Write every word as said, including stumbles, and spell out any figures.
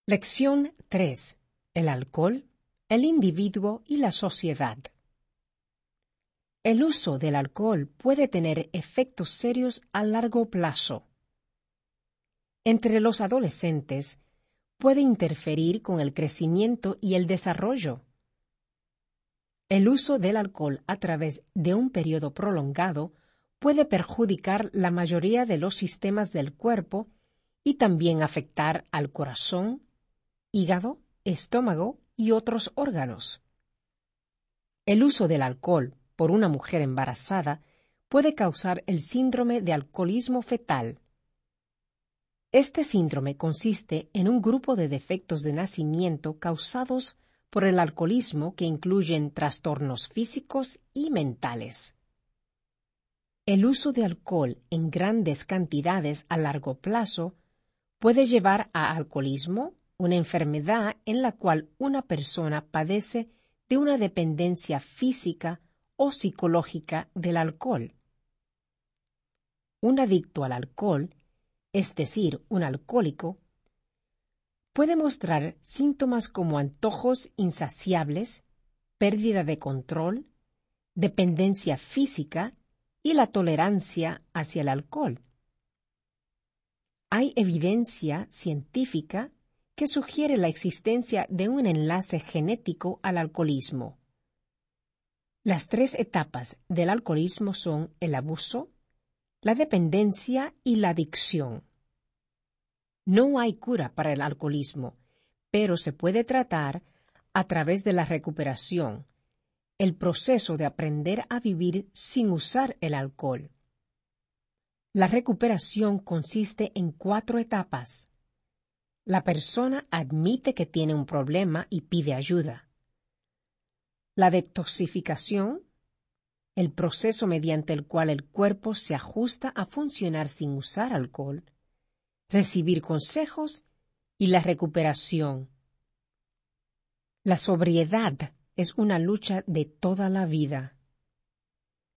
Lección tres. El alcohol, el individuo y la sociedad. El uso del alcohol puede tener efectos serios a largo plazo. Entre los adolescentes, puede interferir con el crecimiento y el desarrollo. El uso del alcohol a través de un periodo prolongado puede perjudicar la mayoría de los sistemas del cuerpo y también afectar al corazón, hígado, estómago y otros órganos. El uso del alcohol por una mujer embarazada puede causar el síndrome de alcoholismo fetal. Este síndrome consiste en un grupo de defectos de nacimiento causados por el alcoholismo que incluyen trastornos físicos y mentales. El uso de alcohol en grandes cantidades a largo plazo puede llevar a alcoholismo, una enfermedad en la cual una persona padece de una dependencia física o psicológica del alcohol. Un adicto al alcohol, es decir, un alcohólico, puede mostrar síntomas como antojos insaciables, pérdida de control, dependencia física y la tolerancia hacia el alcohol. Hay evidencia científica que sugiere la existencia de un enlace genético al alcoholismo. Las tres etapas del alcoholismo son el abuso, la dependencia y la adicción. No hay cura para el alcoholismo, pero se puede tratar a través de la recuperación, el proceso de aprender a vivir sin usar el alcohol. La recuperación consiste en cuatro etapas. La persona admite que tiene un problema y pide ayuda. La detoxificación, el proceso mediante el cual el cuerpo se ajusta a funcionar sin usar alcohol. Recibir consejos y la recuperación. La sobriedad es una lucha de toda la vida.